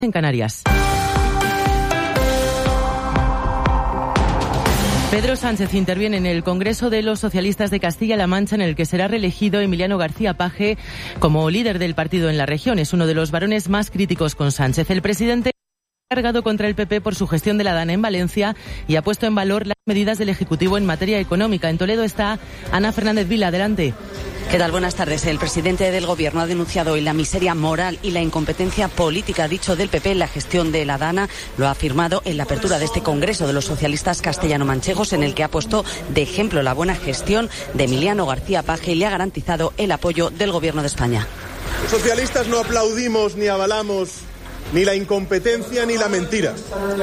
en Canarias. Pedro Sánchez interviene en el Congreso de los Socialistas de Castilla-La Mancha, en el que será reelegido Emiliano García Paje como líder del partido en la región. Es uno de los varones más críticos con Sánchez. El presidente ha cargado contra el PP por su gestión de la DANA en Valencia y ha puesto en valor las medidas del Ejecutivo en materia económica. En Toledo está Ana Fernández Vila. Adelante. ¿Qué tal? Buenas tardes. El presidente del Gobierno ha denunciado hoy la miseria moral y la incompetencia política, dicho del PP, en la gestión de la DANA. Lo ha afirmado en la apertura de este Congreso de los Socialistas castellano-manchegos, en el que ha puesto de ejemplo la buena gestión de Emiliano García Paje y le ha garantizado el apoyo del Gobierno de España. Los socialistas no aplaudimos ni avalamos ni la incompetencia ni la mentira.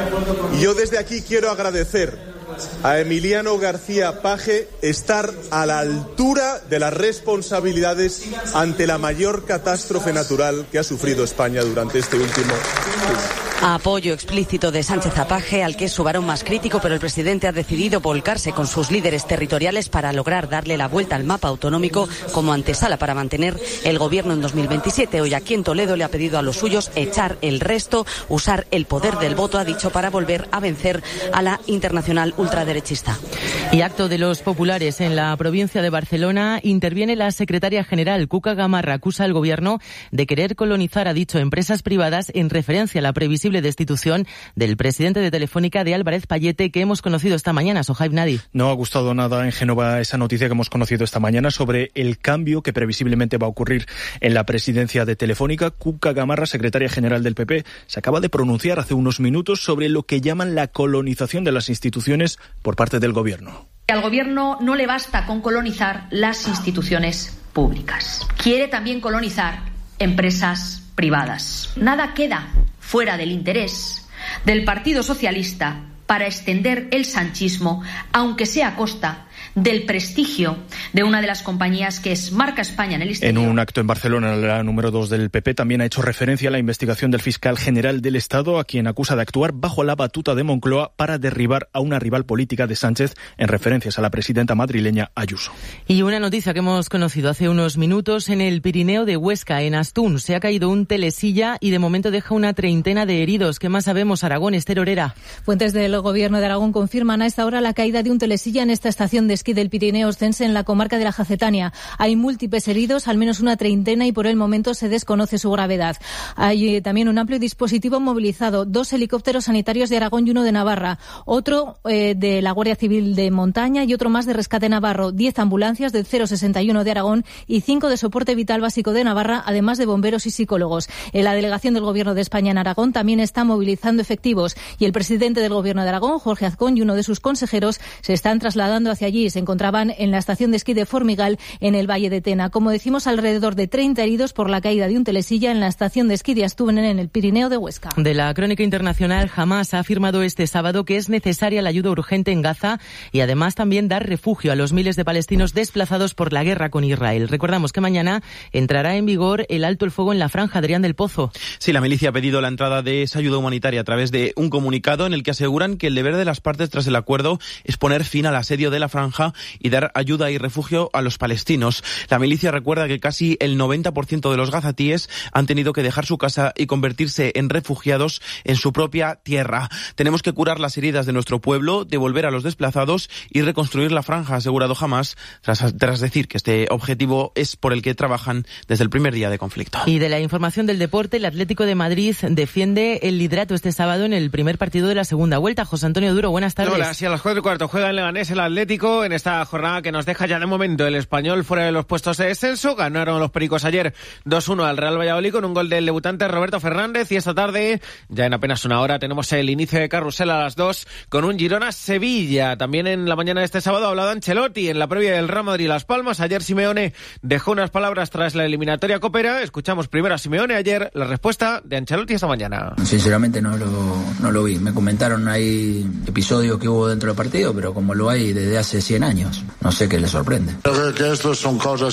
Y yo desde aquí quiero agradecer a Emiliano García Paje estar a la altura de las responsabilidades ante la mayor catástrofe natural que ha sufrido España durante este último año. Apoyo explícito de Sánchez a Paje, al que es su varón más crítico, pero el presidente ha decidido volcarse con sus líderes territoriales para lograr darle la vuelta al mapa autonómico como antesala para mantener el gobierno en 2027. Hoy aquí en Toledo le ha pedido a los suyos echar el resto, usar el poder del voto, ha dicho, para volver a vencer a la internacional ultraderechista. Y acto de los populares en la provincia de Barcelona. Interviene la secretaria general Cuca Gamarra. Acusa al gobierno de querer colonizar, ha dicho, empresas privadas, en referencia a la previsible destitución del presidente de Telefónica, de Álvarez Pallete, que hemos conocido esta mañana. Sohaib Nadi. No ha gustado nada en Génova esa noticia que hemos conocido esta mañana sobre el cambio que previsiblemente va a ocurrir en la presidencia de Telefónica. Cuca Gamarra, secretaria general del PP, se acaba de pronunciar hace unos minutos sobre lo que llaman la colonización de las instituciones por parte del gobierno. Al gobierno no le basta con colonizar las instituciones públicas. Quiere también colonizar empresas privadas. Nada queda fuera del interés del Partido Socialista para extender el sanchismo, aunque sea a costa del prestigio de una de las compañías que es marca España en el exterior. En un acto en Barcelona, la número 2 del PP también ha hecho referencia a la investigación del fiscal general del Estado, a quien acusa de actuar bajo la batuta de Moncloa para derribar a una rival política de Sánchez, en referencias a la presidenta madrileña Ayuso. Y una noticia que hemos conocido hace unos minutos: en el Pirineo de Huesca, en Astún, se ha caído un telesilla y de momento deja una treintena de heridos. ¿Qué más sabemos, Aragón? Esther Orera. Fuentes del Gobierno de Aragón confirman a esta hora la caída de un telesilla en esta estación de esquí del Pirineo Ostense, en la comarca de la Jacetania. Hay múltiples heridos, al menos una treintena, y por el momento se desconoce su gravedad. Hay también un amplio dispositivo movilizado, 2 helicópteros sanitarios de Aragón y 1 de Navarra, otro de la Guardia Civil de Montaña y otro más de Rescate Navarro, 10 ambulancias del 061 de Aragón y 5 de soporte vital básico de Navarra, además de bomberos y psicólogos. La delegación del Gobierno de España en Aragón también está movilizando efectivos, y el presidente del Gobierno de Aragón, Jorge Azcón, y uno de sus consejeros se están trasladando hacia allí. Se encontraban en la estación de esquí de Formigal, en el Valle de Tena. Como decimos, alrededor de 30 heridos por la caída de un telesilla en la estación de esquí de Astún, en el Pirineo de Huesca. De la crónica internacional, Hamás ha afirmado este sábado que es necesaria la ayuda urgente en Gaza y además también dar refugio a los miles de palestinos desplazados por la guerra con Israel. Recordamos que mañana entrará en vigor el alto el fuego en la franja. Adrián del Pozo. Sí, la milicia ha pedido la entrada de esa ayuda humanitaria a través de un comunicado en el que aseguran que el deber de las partes tras el acuerdo es poner fin al asedio de la franja y dar ayuda y refugio a los palestinos. La milicia recuerda que casi el 90% de los gazatíes han tenido que dejar su casa y convertirse en refugiados en su propia tierra. Tenemos que curar las heridas de nuestro pueblo, devolver a los desplazados y reconstruir la franja, ha asegurado Hamás, tras decir que este objetivo es por el que trabajan desde el primer día de conflicto. Y de la información del deporte, el Atlético de Madrid defiende el liderato este sábado en el primer partido de la segunda vuelta. José Antonio Duro, buenas tardes. Hola, sí, a las 4:15 juega en Leganés el Atlético en esta jornada que nos deja ya de momento el Español fuera de los puestos de descenso. Ganaron los Pericos ayer 2-1 al Real Valladolid con un gol del debutante Roberto Fernández, y esta tarde, ya en apenas una hora, tenemos el inicio de carrusel a las 2 con un Girona-Sevilla. También en la mañana de este sábado ha hablado Ancelotti en la previa del Real Madrid-Las Palmas. Ayer Simeone dejó unas palabras tras la eliminatoria copera. Escuchamos primero a Simeone ayer, la respuesta de Ancelotti esta mañana. Sinceramente no lo vi. Me comentaron ahí episodios que hubo dentro del partido, pero como lo hay desde hace 100 años, no sé qué les sorprende. Creo que estas son cosas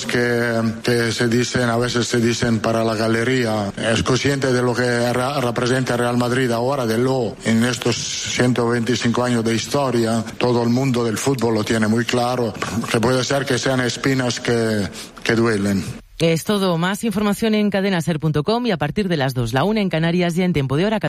que se dicen, a veces se dicen para la galería. Es consciente de lo que representa Real Madrid ahora, de lo en estos 125 años de historia. Todo el mundo del fútbol lo tiene muy claro, que puede ser que sean espinas que duelen. Es todo. Más información en cadenaser.com y a partir de las 2, la 1 en Canarias, ya en tiempo de hora.